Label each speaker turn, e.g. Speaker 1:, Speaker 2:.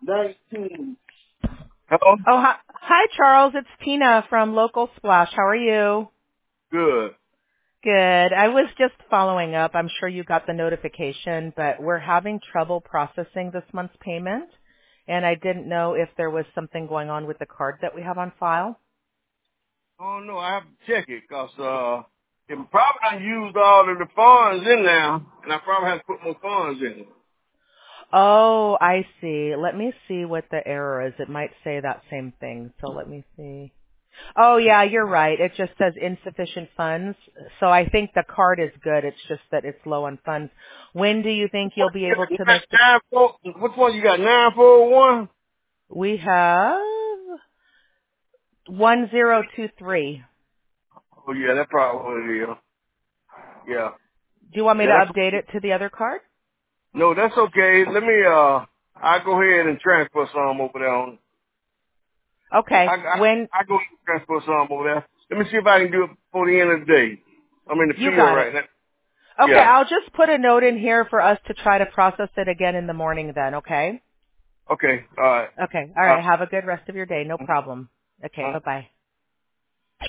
Speaker 1: Hello?
Speaker 2: Oh, hi, Charles. It's Tina from Local Splash. How are you?
Speaker 1: Good.
Speaker 2: Good. I was just following up. I'm sure you got the notification, but we're having trouble processing this month's payment, and I didn't know if there was something going on with the card that we have on file.
Speaker 1: Oh, no, I have to check it because it probably I used all of the funds in there, and I probably have to put more funds in it.
Speaker 2: Oh, I see. Let me see what the error is. It might say that same thing. So let me see. Oh, yeah, you're right. It just says insufficient funds. So I think the card is good. It's just that it's low on funds. When do you think you'll
Speaker 1: What
Speaker 2: be
Speaker 1: you
Speaker 2: able to
Speaker 1: got?
Speaker 2: make the...
Speaker 1: Which one you got? 941?
Speaker 2: We have 1023.
Speaker 1: Oh, yeah, that's probably what it is. Yeah.
Speaker 2: Do you want me
Speaker 1: Yeah,
Speaker 2: to
Speaker 1: that's,
Speaker 2: update it to the other card?
Speaker 1: no, that's okay. Let me, I'll go ahead and transfer some over there on.
Speaker 2: Okay. When
Speaker 1: I go transfer some over there. Let me see if I can do it before the end of the day. I'm in the
Speaker 2: you
Speaker 1: field
Speaker 2: got it.
Speaker 1: right now.
Speaker 2: Okay,
Speaker 1: Yeah.
Speaker 2: I'll just put a note in here for us to try to process it again in the morning then, okay?
Speaker 1: Okay. All right.
Speaker 2: Okay. All right. Have a good rest of your day. No problem. Okay.
Speaker 1: Uh,
Speaker 2: Bye-bye.